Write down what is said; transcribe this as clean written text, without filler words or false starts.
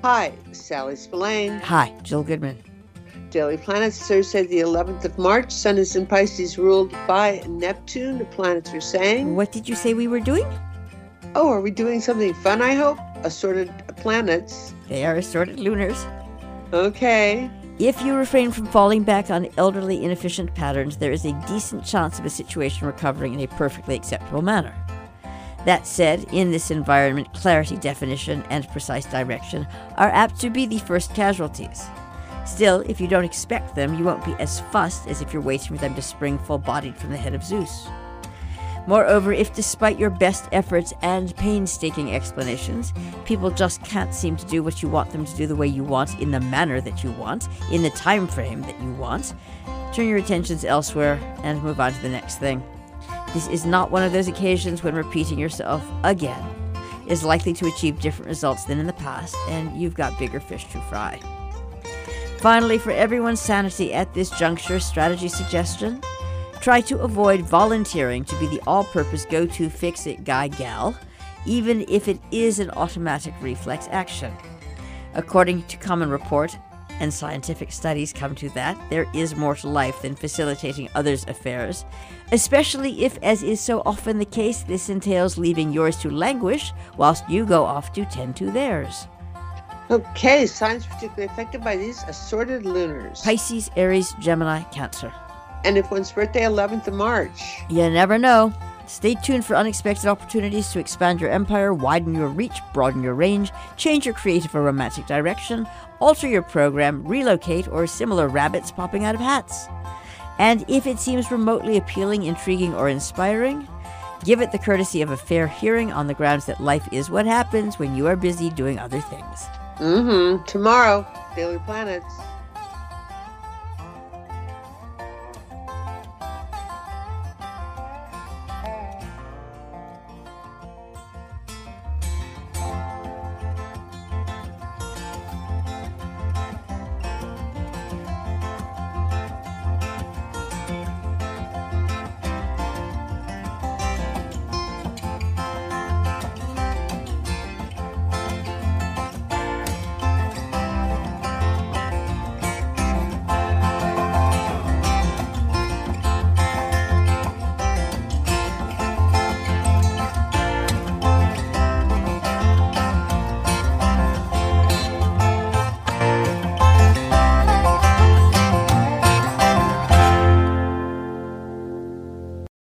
Hi, Sally Spillane. Hi, Jill Goodman. Daily Planets, Thursday the 11th of March. Sun is in Pisces, ruled by Neptune. The planets are saying... What did you say we were doing? Oh, are we doing something fun, I hope? Assorted planets. They are assorted lunars. Okay. If you refrain from falling back on elderly, inefficient patterns, there is a decent chance of a situation recovering in a perfectly acceptable manner. That said, in this environment, clarity, definition, and precise direction are apt to be the first casualties. Still, if you don't expect them, you won't be as fussed as if you're waiting for them to spring full-bodied from the head of Zeus. Moreover, if despite your best efforts and painstaking explanations, people just can't seem to do what you want them to do the way you want, in the manner that you want, in the time frame that you want, turn your attentions elsewhere and move on to the next thing. This is not one of those occasions when repeating yourself again is likely to achieve different results than in the past, and you've got bigger fish to fry. Finally, for everyone's sanity at this juncture, strategy suggestion: try to avoid volunteering to be the all-purpose go-to fix-it guy-gal, even if it is an automatic reflex action. According to common report, and scientific studies come to that, there is more to life than facilitating others' affairs, especially if, as is so often the case, this entails leaving yours to languish whilst you go off to tend to theirs. Okay, signs particularly affected by these assorted lunars. Pisces, Aries, Gemini, Cancer. And if one's birthday, 11th of March. You never know. Stay tuned for unexpected opportunities to expand your empire, widen your reach, broaden your range, change your creative or romantic direction, alter your program, relocate, or similar rabbits popping out of hats. And if it seems remotely appealing, intriguing, or inspiring, give it the courtesy of a fair hearing on the grounds that life is what happens when you are busy doing other things. Tomorrow, Daily Planets.